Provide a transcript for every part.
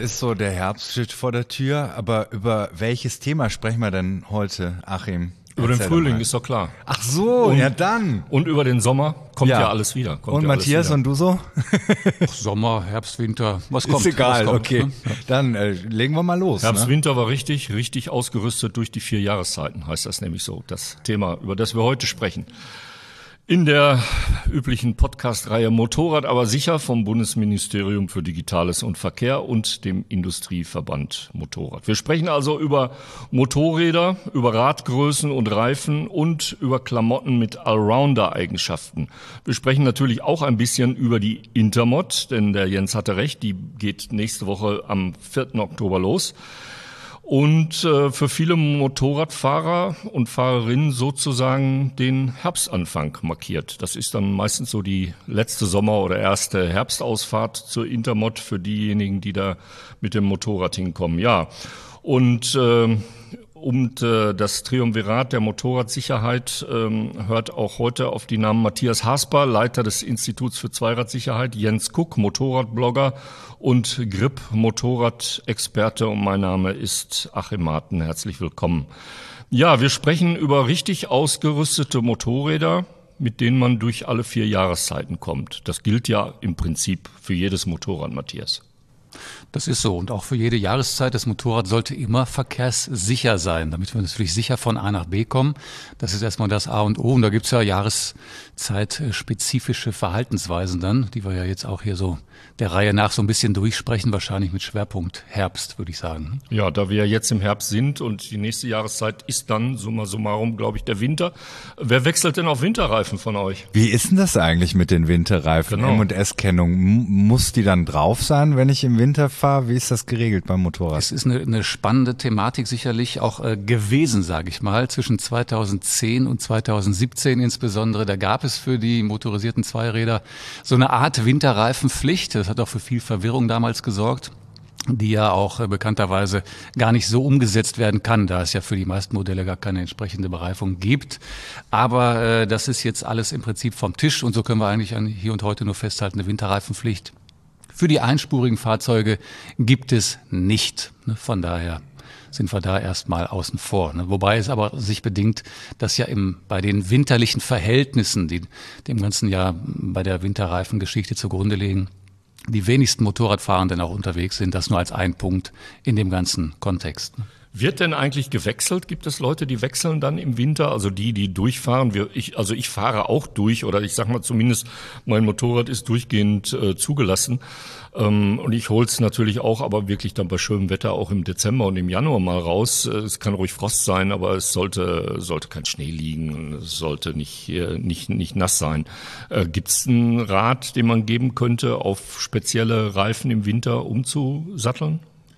ist so, der Herbst steht vor der Tür, aber über welches Thema sprechen wir denn heute, Achim? Über den Frühling ist doch klar. Ach so, ja dann. Und über den Sommer kommt ja alles wieder. Und Matthias, und du so? Sommer, Herbst, Winter, was kommt? Ist egal, was kommt, okay. Ne? Dann legen wir mal los. Herbst, Winter war richtig ausgerüstet durch die 4 Jahreszeiten, heißt das nämlich so. Das Thema, über das wir heute sprechen. In der üblichen Podcast-Reihe Motorrad aber sicher vom Bundesministerium für Digitales und Verkehr und dem Industrieverband Motorrad. Wir sprechen also über Motorräder, über Radgrößen und Reifen und über Klamotten mit Allrounder-Eigenschaften. Wir sprechen natürlich auch ein bisschen über die Intermod, denn der Jens hatte recht, die geht nächste Woche am 4. Oktober los. Und für viele Motorradfahrer und Fahrerinnen sozusagen den Herbstanfang markiert. Das ist dann meistens so die letzte Sommer- oder erste Herbstausfahrt zur Intermod für diejenigen, die da mit dem Motorrad hinkommen. Ja, und das Triumvirat der Motorradsicherheit hört auch heute auf die Namen Matthias Hasper, Leiter des Instituts für Zweiradsicherheit, Jens Kuck, Motorradblogger und Grip, Motorradexperte. Und mein Name ist Achim Marten. Herzlich willkommen. Ja, wir sprechen über richtig ausgerüstete Motorräder, mit denen man durch alle 4 Jahreszeiten kommt. Das gilt ja im Prinzip für jedes Motorrad, Matthias. Das ist so. Und auch für jede Jahreszeit. Das Motorrad sollte immer verkehrssicher sein, damit wir natürlich sicher von A nach B kommen. Das ist erstmal das A und O. Und da gibt's ja jahreszeitspezifische Verhaltensweisen dann, die wir ja jetzt auch hier so der Reihe nach so ein bisschen durchsprechen, wahrscheinlich mit Schwerpunkt Herbst, würde ich sagen. Ja, da wir jetzt im Herbst sind und die nächste Jahreszeit ist dann summa summarum, glaube ich, der Winter. Wer wechselt denn auf Winterreifen von euch? Wie ist denn das eigentlich mit den Winterreifen? Genau. M&S-Kennung, muss die dann drauf sein, wenn ich im Winter fahre? Wie ist das geregelt beim Motorrad? Es ist eine spannende Thematik sicherlich auch gewesen, sage ich mal, zwischen 2010 und 2017 insbesondere. Da gab es für die motorisierten Zweiräder so eine Art Winterreifenpflicht. Das hat auch für viel Verwirrung damals gesorgt, die ja auch bekannterweise gar nicht so umgesetzt werden kann, da es ja für die meisten Modelle gar keine entsprechende Bereifung gibt. Aber das ist jetzt alles im Prinzip vom Tisch und so können wir eigentlich hier und heute nur festhalten, eine Winterreifenpflicht für die einspurigen Fahrzeuge gibt es nicht. Von daher sind wir da erstmal außen vor. Wobei es aber sich bedingt, dass ja bei den winterlichen Verhältnissen, die dem ganzen Jahr bei der Winterreifengeschichte zugrunde liegen, die wenigsten Motorradfahrenden auch unterwegs sind. Das nur als ein Punkt in dem ganzen Kontext. Wird denn eigentlich gewechselt? Gibt es Leute, die wechseln dann im Winter? Also die durchfahren? Ich fahre auch durch, oder ich sag mal zumindest, mein Motorrad ist durchgehend zugelassen. Und ich hol's natürlich auch, aber wirklich dann bei schönem Wetter auch im Dezember und im Januar mal raus. Es kann ruhig Frost sein, aber es sollte kein Schnee liegen. Es sollte nicht nass sein. Gibt's einen Rat, den man geben könnte, auf spezielle Reifen im Winter umzusatteln?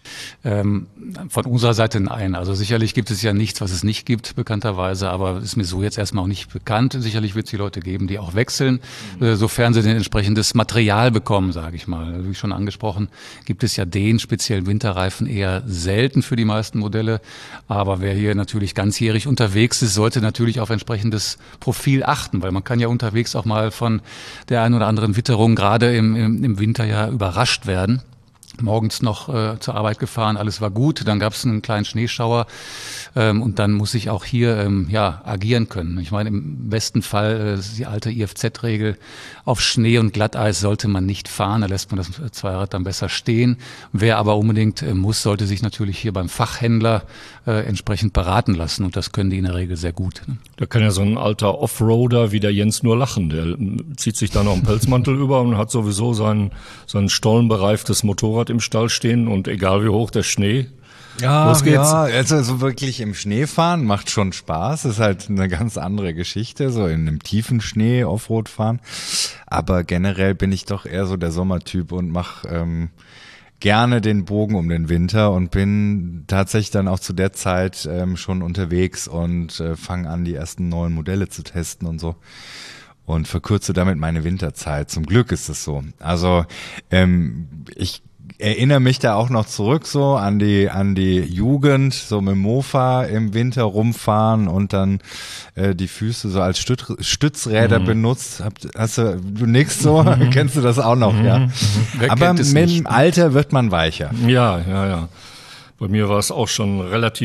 Von unserer Seite nein. Also sicherlich gibt es ja nichts, was es nicht gibt, bekannterweise, aber ist mir so jetzt erstmal auch nicht bekannt. Sicherlich wird es die Leute geben, die auch wechseln, sofern sie denn entsprechendes Material bekommen, sage ich mal. Wie schon angesprochen, gibt es ja den speziellen Winterreifen eher selten für die meisten Modelle. Aber wer hier natürlich ganzjährig unterwegs ist, sollte natürlich auf entsprechendes Profil achten, weil man kann ja unterwegs auch mal von der einen oder anderen Witterung gerade im Winter ja überrascht werden. Morgens noch zur Arbeit gefahren, alles war gut, dann gab es einen kleinen Schneeschauer und dann muss ich auch hier agieren können. Ich meine, im besten Fall die alte IFZ-Regel, auf Schnee und Glatteis sollte man nicht fahren, da lässt man das Zweirad dann besser stehen. Wer aber unbedingt muss, sollte sich natürlich hier beim Fachhändler entsprechend beraten lassen und das können die in der Regel sehr gut. Da kann ja so ein alter Offroader wie der Jens nur lachen. Der zieht sich da noch einen Pelzmantel über und hat sowieso sein stollenbereiftes Motorrad im Stall stehen und egal wie hoch der Schnee, los geht's. Ja, also wirklich im Schnee fahren macht schon Spaß, ist halt eine ganz andere Geschichte, so in einem tiefen Schnee Offroad fahren, aber generell bin ich doch eher so der Sommertyp und mache gerne den Bogen um den Winter und bin tatsächlich dann auch zu der Zeit schon unterwegs und fange an, die ersten neuen Modelle zu testen und so. Und verkürze damit meine Winterzeit. Zum Glück ist es so. Also ich erinnere mich da auch noch zurück so an die Jugend, so mit dem Mofa im Winter rumfahren und dann die Füße so als Stützräder benutzt. Du nix so? Kennst du das auch noch? Ja. Aber mit dem Alter wird man weicher. Ja. Bei mir war es auch schon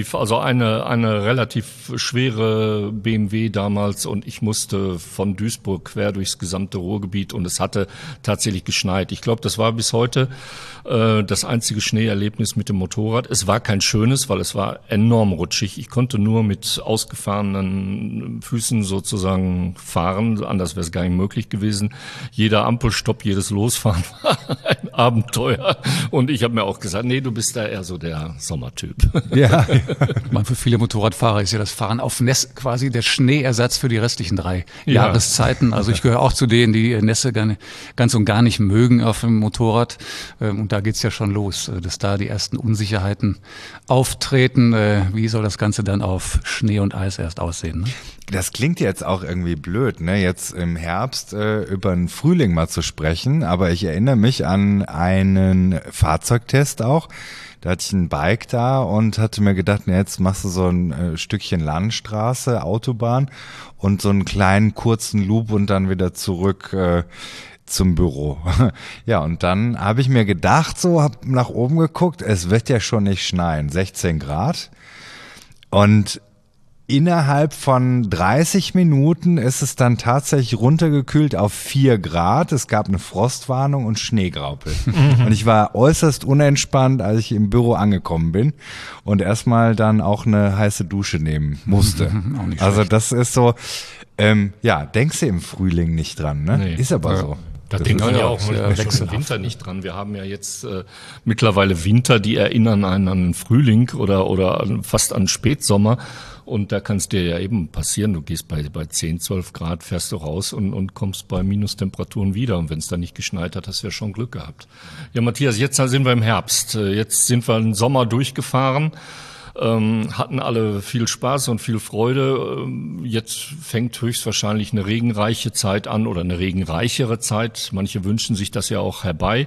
eine relativ schwere BMW damals und ich musste von Duisburg quer durchs gesamte Ruhrgebiet und es hatte tatsächlich geschneit. Ich glaube, das war bis heute das einzige Schneeerlebnis mit dem Motorrad. Es war kein schönes, weil es war enorm rutschig. Ich konnte nur mit ausgefahrenen Füßen sozusagen fahren, anders wäre es gar nicht möglich gewesen. Jeder Ampelstopp, jedes Losfahren war ein Abenteuer und ich habe mir auch gesagt, nee, du bist da eher so der Sommertyp. Ja. Für viele Motorradfahrer ist ja das Fahren auf Nässe quasi der Schneeersatz für die restlichen 3 Jahreszeiten. Also ich gehöre auch zu denen, die Nässe ganz und gar nicht mögen auf dem Motorrad. Und da geht's ja schon los, dass da die ersten Unsicherheiten auftreten. Wie soll das Ganze dann auf Schnee und Eis erst aussehen? Ne? Das klingt jetzt auch irgendwie blöd, ne? Jetzt im Herbst über den Frühling mal zu sprechen. Aber ich erinnere mich an einen Fahrzeugtest auch. Da hatte ich ein Bike da und hatte mir gedacht, jetzt machst du so ein Stückchen Landstraße, Autobahn und so einen kleinen kurzen Loop und dann wieder zurück zum Büro. Ja, und dann habe ich mir gedacht, hab nach oben geguckt, es wird ja schon nicht schneien, 16 Grad. Und innerhalb von 30 Minuten ist es dann tatsächlich runtergekühlt auf 4 Grad. Es gab eine Frostwarnung und Schneegraupel. Und ich war äußerst unentspannt, als ich im Büro angekommen bin und erstmal dann auch eine heiße Dusche nehmen musste. Also das ist so, denkst du im Frühling nicht dran, ne? Nee. Ist aber so. Da denken wir ja auch schon im Winter nicht dran. Wir haben ja jetzt mittlerweile Winter, die erinnern einen an den Frühling oder fast an Spätsommer. Und da kann es dir ja eben passieren, du gehst bei 10, 12 Grad, fährst du raus und kommst bei Minustemperaturen wieder. Und wenn es da nicht geschneit hat, hast du ja schon Glück gehabt. Ja, Matthias, jetzt sind wir im Herbst. Jetzt sind wir den Sommer durchgefahren. Hatten alle viel Spaß und viel Freude. Jetzt fängt höchstwahrscheinlich eine regenreiche Zeit an oder eine regenreichere Zeit. Manche wünschen sich das ja auch herbei.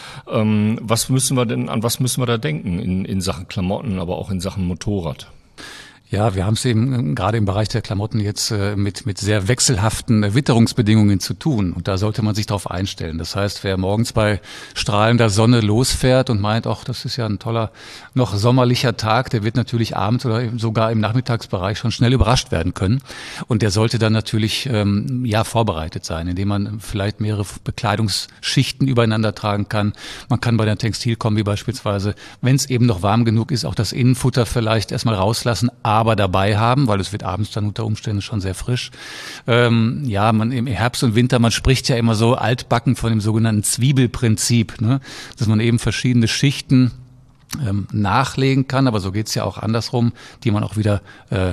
An was müssen wir da denken in Sachen Klamotten, aber auch in Sachen Motorrad? Ja, wir haben es eben gerade im Bereich der Klamotten jetzt mit sehr wechselhaften Witterungsbedingungen zu tun. Und da sollte man sich darauf einstellen. Das heißt, wer morgens bei strahlender Sonne losfährt und meint, ach, das ist ja ein toller, noch sommerlicher Tag, der wird natürlich abends oder sogar im Nachmittagsbereich schon schnell überrascht werden können. Und der sollte dann natürlich vorbereitet sein, indem man vielleicht mehrere Bekleidungsschichten übereinander tragen kann. Man kann bei der Textilkombi beispielsweise, wenn es eben noch warm genug ist, auch das Innenfutter vielleicht erstmal rauslassen, aber dabei haben, weil es wird abends dann unter Umständen schon sehr frisch. Man im Herbst und Winter, man spricht ja immer so altbacken von dem sogenannten Zwiebelprinzip, ne? Dass man eben verschiedene Schichten nachlegen kann, aber so geht's ja auch andersrum, die man auch wieder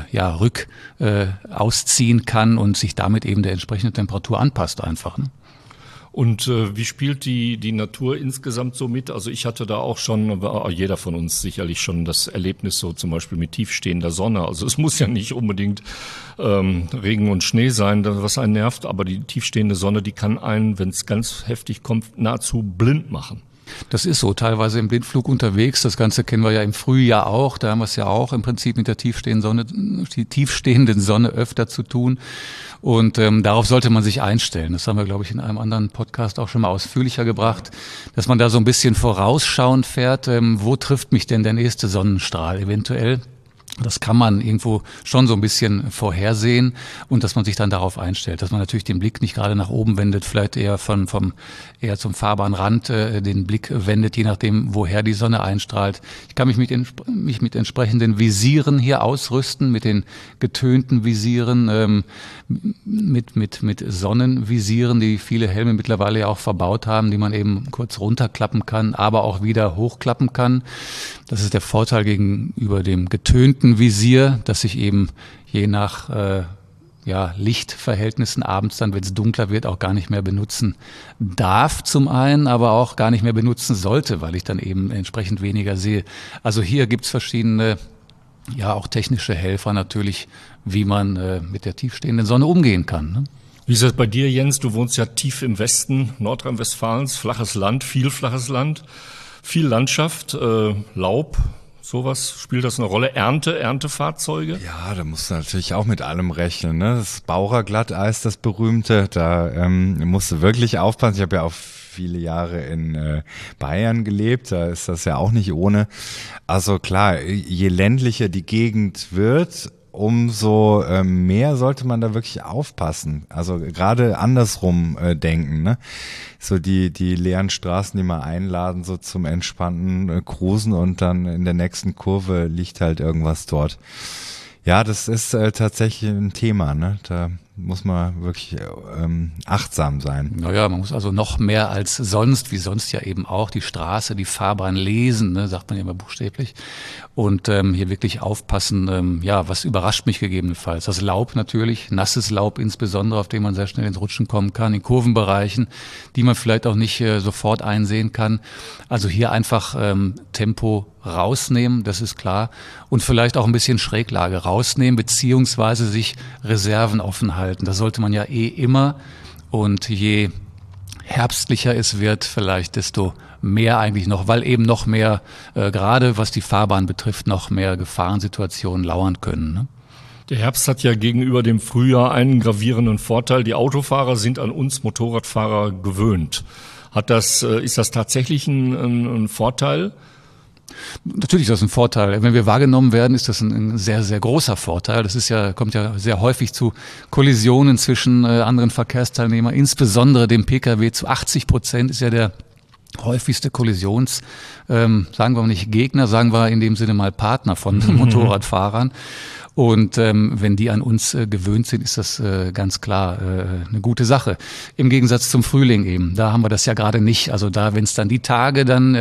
ausziehen kann und sich damit eben der entsprechenden Temperatur anpasst einfach. Ne? Und wie spielt die Natur insgesamt so mit? Also ich hatte da auch schon, jeder von uns sicherlich schon das Erlebnis so zum Beispiel mit tiefstehender Sonne. Also es muss ja nicht unbedingt Regen und Schnee sein, was einen nervt, aber die tiefstehende Sonne, die kann einen, wenn es ganz heftig kommt, nahezu blind machen. Das ist so, teilweise im Blindflug unterwegs. Das Ganze kennen wir ja im Frühjahr auch. Da haben wir es ja auch im Prinzip mit der tiefstehenden Sonne öfter zu tun. Und darauf sollte man sich einstellen. Das haben wir, glaube ich, in einem anderen Podcast auch schon mal ausführlicher gebracht, dass man da so ein bisschen vorausschauend fährt. Wo trifft mich denn der nächste Sonnenstrahl eventuell? Das kann man irgendwo schon so ein bisschen vorhersehen und dass man sich dann darauf einstellt, dass man natürlich den Blick nicht gerade nach oben wendet, vielleicht eher eher zum Fahrbahnrand den Blick wendet, je nachdem, woher die Sonne einstrahlt. Ich kann mich mit entsprechenden Visieren hier ausrüsten, mit den getönten Visieren, mit Sonnenvisieren, die viele Helme mittlerweile ja auch verbaut haben, die man eben kurz runterklappen kann, aber auch wieder hochklappen kann. Das ist der Vorteil gegenüber dem getönten Visier, dass sich eben je nach Lichtverhältnissen abends dann, wenn es dunkler wird, auch gar nicht mehr benutzen darf zum einen, aber auch gar nicht mehr benutzen sollte, weil ich dann eben entsprechend weniger sehe. Also hier gibt's verschiedene, auch technische Helfer natürlich, wie man mit der tiefstehenden Sonne umgehen kann. Ne? Wie ist das bei dir, Jens? Du wohnst ja tief im Westen Nordrhein-Westfalens, flaches Land, viel flaches Land. Viel Landschaft, Laub, sowas, spielt das eine Rolle? Erntefahrzeuge? Ja, da musst du natürlich auch mit allem rechnen, ne? Das Baurer Glatteis, das berühmte, da musst du wirklich aufpassen. Ich habe ja auch viele Jahre in Bayern gelebt, da ist das ja auch nicht ohne. Also klar, je ländlicher die Gegend wird, umso mehr sollte man da wirklich aufpassen. Also gerade andersrum denken, ne? So die leeren Straßen, die mal einladen, so zum entspannten Cruisen und dann in der nächsten Kurve liegt halt irgendwas dort. Ja, das ist tatsächlich ein Thema, ne? Da muss man wirklich achtsam sein. Naja, man muss also noch mehr als sonst, wie sonst ja eben auch, die Straße, die Fahrbahn lesen, ne, sagt man ja immer buchstäblich. Und hier wirklich aufpassen, ja, was überrascht mich gegebenenfalls? Das Laub natürlich, nasses Laub insbesondere, auf dem man sehr schnell ins Rutschen kommen kann, in Kurvenbereichen, die man vielleicht auch nicht sofort einsehen kann. Also hier einfach Tempo rausnehmen, das ist klar. Und vielleicht auch ein bisschen Schräglage rausnehmen, beziehungsweise sich Reserven offen halten. Das sollte man ja immer. Und je herbstlicher es wird, vielleicht desto mehr eigentlich noch, weil eben noch mehr, gerade was die Fahrbahn betrifft, noch mehr Gefahrensituationen lauern können. Ne? Der Herbst hat ja gegenüber dem Frühjahr einen gravierenden Vorteil. Die Autofahrer sind an uns Motorradfahrer gewöhnt. Ist das tatsächlich ein Vorteil? Natürlich ist das ein Vorteil. Wenn wir wahrgenommen werden, ist das ein sehr, sehr großer Vorteil. Kommt ja sehr häufig zu Kollisionen zwischen anderen Verkehrsteilnehmern, insbesondere dem Pkw. Zu 80% ist ja der häufigste sagen wir nicht Gegner, sagen wir in dem Sinne mal Partner von Motorradfahrern. Und wenn die an uns gewöhnt sind, ist das ganz klar eine gute Sache. Im Gegensatz zum Frühling eben. Da haben wir das ja gerade nicht. Also da, wenn es dann die Tage dann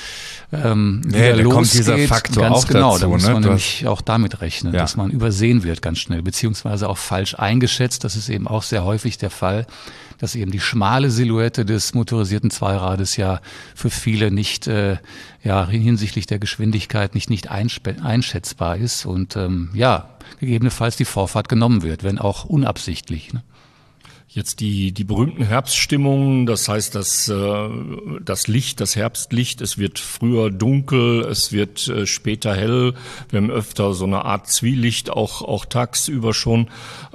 wieder losgeht, kommt dieser Faktor ganz auch genau, dazu, da muss man ne? nämlich auch damit rechnen, Ja. dass man übersehen wird ganz schnell, beziehungsweise auch falsch eingeschätzt. Das ist eben auch sehr häufig der Fall, dass eben die schmale Silhouette des motorisierten Zweirades ja für viele nicht hinsichtlich der Geschwindigkeit nicht einschätzbar ist und gegebenenfalls die Vorfahrt genommen wird, wenn auch unabsichtlich. Ne? Jetzt die berühmten Herbststimmungen, das heißt, das Licht, das Herbstlicht, es wird früher dunkel, es wird später hell. Wir haben öfter so eine Art Zwielicht, auch tagsüber schon.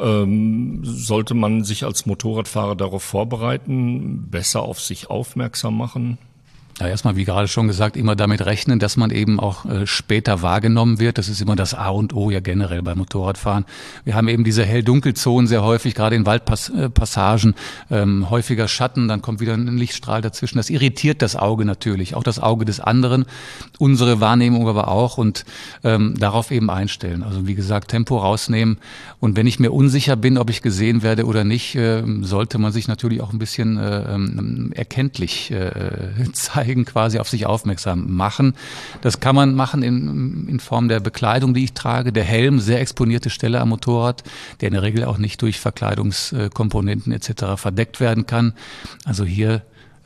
Sollte man sich als Motorradfahrer darauf vorbereiten, besser auf sich aufmerksam machen? Ja, erstmal, wie gerade schon gesagt, immer damit rechnen, dass man eben auch später wahrgenommen wird. Das ist immer das A und O ja generell beim Motorradfahren. Wir haben eben diese Hell-Dunkel-Zonen sehr häufig, gerade in Waldpassagen, häufiger Schatten, dann kommt wieder ein Lichtstrahl dazwischen. Das irritiert das Auge natürlich, auch das Auge des anderen, unsere Wahrnehmung aber auch und darauf eben einstellen. Also wie gesagt, Tempo rausnehmen und wenn ich mir unsicher bin, ob ich gesehen werde oder nicht, sollte man sich natürlich auch ein bisschen erkenntlich zeigen, quasi auf sich aufmerksam machen. Das kann man machen in Form der Bekleidung, die ich trage. Der Helm, sehr exponierte Stelle am Motorrad, der in der Regel auch nicht durch Verkleidungskomponenten etc. verdeckt werden kann. Also hier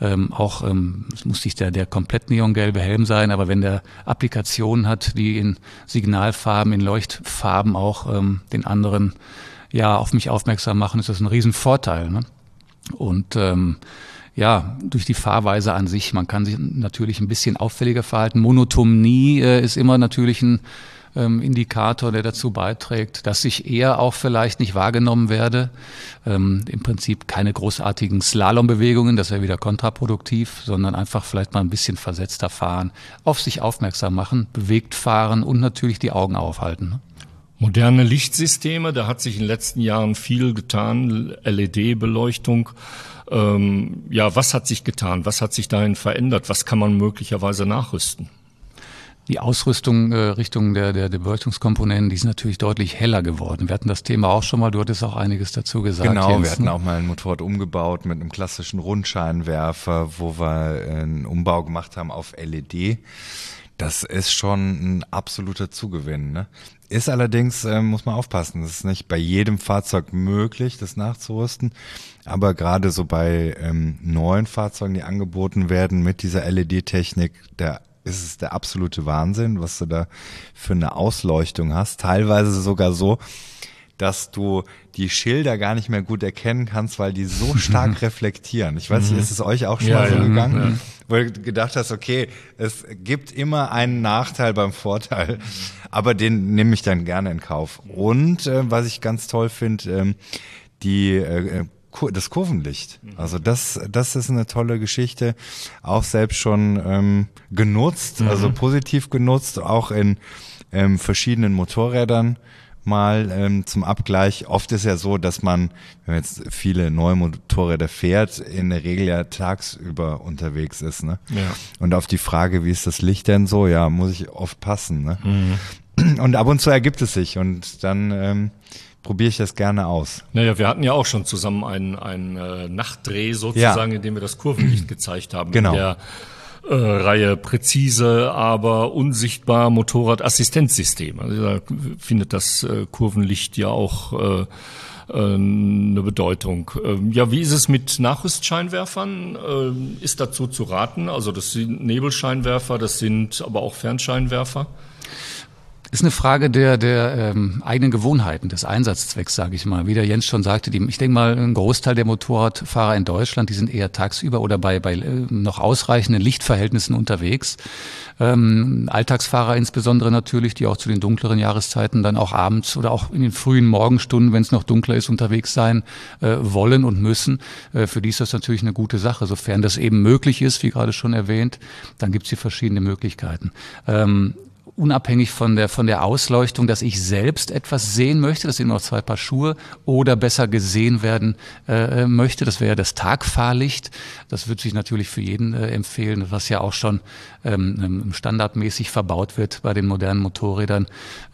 es muss nicht der komplett neongelbe Helm sein, aber wenn der Applikationen hat, die in Signalfarben, in Leuchtfarben auch den anderen auf mich aufmerksam machen, ist das ein Riesenvorteil. Ne? Und durch die Fahrweise an sich, man kann sich natürlich ein bisschen auffälliger verhalten. Monotonie ist immer natürlich ein Indikator, der dazu beiträgt, dass ich eher auch vielleicht nicht wahrgenommen werde. Im Prinzip keine großartigen Slalombewegungen, das wäre wieder kontraproduktiv, sondern einfach vielleicht mal ein bisschen versetzter fahren, auf sich aufmerksam machen, bewegt fahren und natürlich die Augen aufhalten. Ne? Moderne Lichtsysteme, da hat sich in den letzten Jahren viel getan, LED-Beleuchtung. Was hat sich getan? Was hat sich dahin verändert? Was kann man möglicherweise nachrüsten? Die Ausrüstung Richtung der Beleuchtungskomponenten, die ist natürlich deutlich heller geworden. Wir hatten das Thema auch schon mal, du hattest auch einiges dazu gesagt. Genau, Jens, wir hatten auch mal ein Motorrad umgebaut mit einem klassischen Rundscheinwerfer, wo wir einen Umbau gemacht haben auf LED. Das ist schon ein absoluter Zugewinn, ne? Ist allerdings, muss man aufpassen, es ist nicht bei jedem Fahrzeug möglich, das nachzurüsten, aber gerade so bei neuen Fahrzeugen, die angeboten werden mit dieser LED-Technik, da ist es der absolute Wahnsinn, was du da für eine Ausleuchtung hast. Teilweise sogar so, dass du die Schilder gar nicht mehr gut erkennen kannst, weil die so stark reflektieren. Ich weiß nicht, ist es euch auch schon mal so gegangen? Ja. Wo du gedacht hast, okay, es gibt immer einen Nachteil beim Vorteil, aber den nehme ich dann gerne in Kauf. Und was ich ganz toll finde, das Kurvenlicht. Also das ist eine tolle Geschichte, auch selbst schon genutzt, also positiv genutzt, auch in verschiedenen Motorrädern mal zum Abgleich. Oft ist ja so, dass man, wenn man jetzt viele neue Motorräder fährt, in der Regel ja tagsüber unterwegs ist. Ne? Ja. Und auf die Frage, wie ist das Licht denn so, ja, muss ich oft passen. Ne? Und ab und zu ergibt es sich und dann probiere ich das gerne aus. Naja, wir hatten ja auch schon zusammen einen Nachtdreh sozusagen, in dem wir das Kurvenlicht gezeigt haben. Genau. In der Reihe präzise, aber unsichtbar Motorradassistenzsystem. Also da findet das Kurvenlicht ja auch eine Bedeutung. Ja, wie ist es mit Nachrüstscheinwerfern? Ist dazu zu raten? Also das sind Nebelscheinwerfer, das sind aber auch Fernscheinwerfer. Ist eine Frage der eigenen Gewohnheiten, des Einsatzzwecks, sage ich mal. Wie der Jens schon sagte, ich denke mal, ein Großteil der Motorradfahrer in Deutschland, die sind eher tagsüber oder bei noch ausreichenden Lichtverhältnissen unterwegs. Alltagsfahrer insbesondere natürlich, die auch zu den dunkleren Jahreszeiten dann auch abends oder auch in den frühen Morgenstunden, wenn es noch dunkler ist, unterwegs sein wollen und müssen. Für die ist das natürlich eine gute Sache. Sofern das eben möglich ist, wie gerade schon erwähnt, dann gibt es hier verschiedene Möglichkeiten. Unabhängig von der Ausleuchtung, dass ich selbst etwas sehen möchte, das sind noch 2 Paar Schuhe, oder besser gesehen werden möchte, das wäre das Tagfahrlicht. Das wird sich natürlich für jeden empfehlen, was ja auch schon standardmäßig verbaut wird bei den modernen Motorrädern.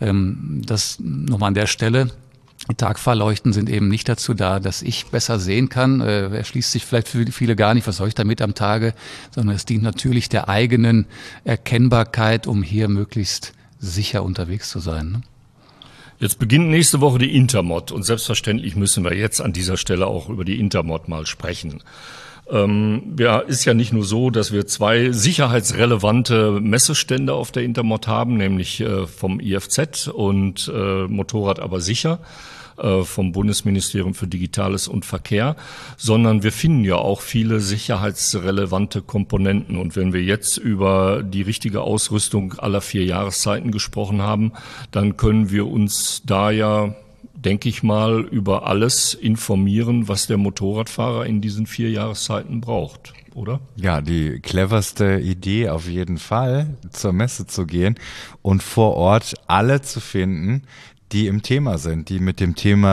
Das nochmal an der Stelle. Die Tagfahrleuchten sind eben nicht dazu da, dass ich besser sehen kann. Erschließt sich vielleicht für viele gar nicht, was soll ich damit am Tage, sondern es dient natürlich der eigenen Erkennbarkeit, um hier möglichst sicher unterwegs zu sein. Ne? Jetzt beginnt nächste Woche die Intermod und selbstverständlich müssen wir jetzt an dieser Stelle auch über die Intermod mal sprechen. Ist ja nicht nur so, dass wir 2 sicherheitsrelevante Messestände auf der Intermod haben, nämlich vom IFZ und Motorrad aber sicher, vom Bundesministerium für Digitales und Verkehr, sondern wir finden ja auch viele sicherheitsrelevante Komponenten. Und wenn wir jetzt über die richtige Ausrüstung aller 4 Jahreszeiten gesprochen haben, dann können wir uns da ja, denke ich mal, über alles informieren, was der Motorradfahrer in diesen 4 Jahreszeiten braucht, oder? Ja, die cleverste Idee auf jeden Fall, zur Messe zu gehen und vor Ort alle zu finden, die im Thema sind, die mit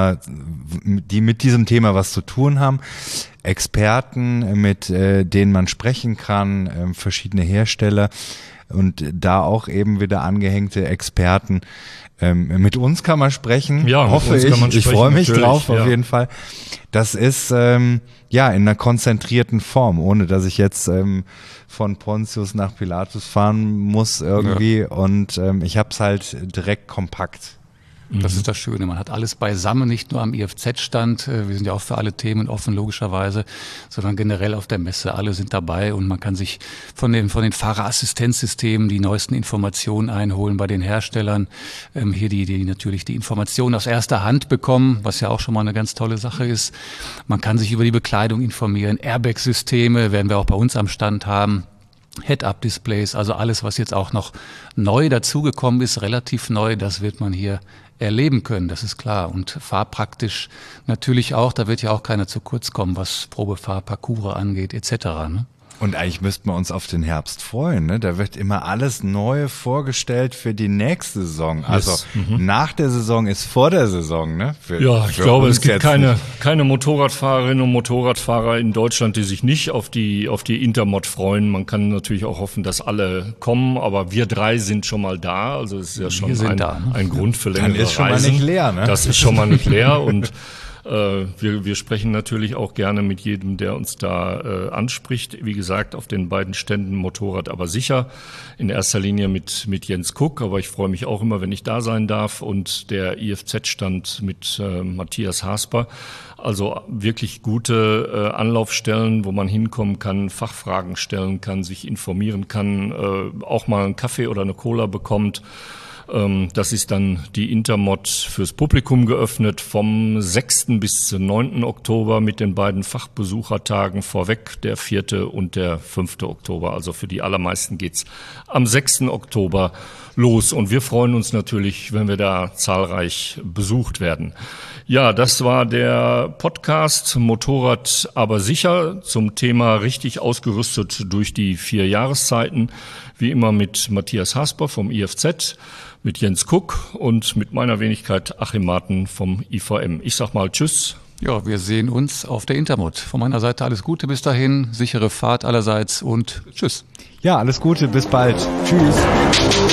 diesem Thema was zu tun haben. Experten, mit denen man sprechen kann, verschiedene Hersteller und da auch eben wieder angehängte Experten. Mit uns kann man sprechen, ja, hoffe ich. Ich freue mich drauf, auf jeden Fall. Das ist in einer konzentrierten Form, ohne dass ich jetzt von Pontius nach Pilatus fahren muss irgendwie. Ja. Und ich habe es halt direkt kompakt. Das ist das Schöne. Man hat alles beisammen, nicht nur am IFZ-Stand. Wir sind ja auch für alle Themen offen, logischerweise, sondern generell auf der Messe. Alle sind dabei und man kann sich von den Fahrerassistenzsystemen die neuesten Informationen einholen bei den Herstellern. Hier die natürlich die Informationen aus erster Hand bekommen, was ja auch schon mal eine ganz tolle Sache ist. Man kann sich über die Bekleidung informieren. Airbag-Systeme werden wir auch bei uns am Stand haben. Head-Up-Displays, also alles, was jetzt auch noch neu dazugekommen ist, relativ neu, das wird man hier erleben können, das ist klar. Und fahrpraktisch natürlich auch, da wird ja auch keiner zu kurz kommen, was Probefahrparcours angeht etc. Ne? Und eigentlich müssten wir uns auf den Herbst freuen, ne? Da wird immer alles Neue vorgestellt für die nächste Saison. Also nach der Saison ist vor der Saison, ne? Ich glaube, es gibt keine Motorradfahrerinnen und Motorradfahrer in Deutschland, die sich nicht auf die Intermod freuen. Man kann natürlich auch hoffen, dass alle kommen, aber wir 3 sind schon mal da. Also es ist ja schon ein Grund für längere Reisen. Dann ist schon mal nicht leer, ne? Das ist schon mal nicht leer und wir sprechen natürlich auch gerne mit jedem, der uns da anspricht. Wie gesagt, auf den beiden Ständen Motorrad aber sicher. In erster Linie mit Jens Kuck, aber ich freue mich auch immer, wenn ich da sein darf. Und der IFZ-Stand mit Matthias Hasper. Also wirklich gute Anlaufstellen, wo man hinkommen kann, Fachfragen stellen kann, sich informieren kann, auch mal einen Kaffee oder eine Cola bekommt. Das ist dann die Intermod fürs Publikum geöffnet vom 6. bis 9. Oktober mit den beiden Fachbesuchertagen vorweg, der 4. und der 5. Oktober. Also für die allermeisten geht's am 6. Oktober los. Und wir freuen uns natürlich, wenn wir da zahlreich besucht werden. Ja, das war der Podcast Motorrad aber sicher zum Thema richtig ausgerüstet durch die 4 Jahreszeiten. Wie immer mit Matthias Hasper vom IFZ, mit Jens Kuck und mit meiner Wenigkeit Achim Marten vom IVM. Ich sag mal Tschüss. Ja, wir sehen uns auf der Intermod. Von meiner Seite alles Gute bis dahin, sichere Fahrt allerseits und Tschüss. Ja, alles Gute, bis bald. Tschüss.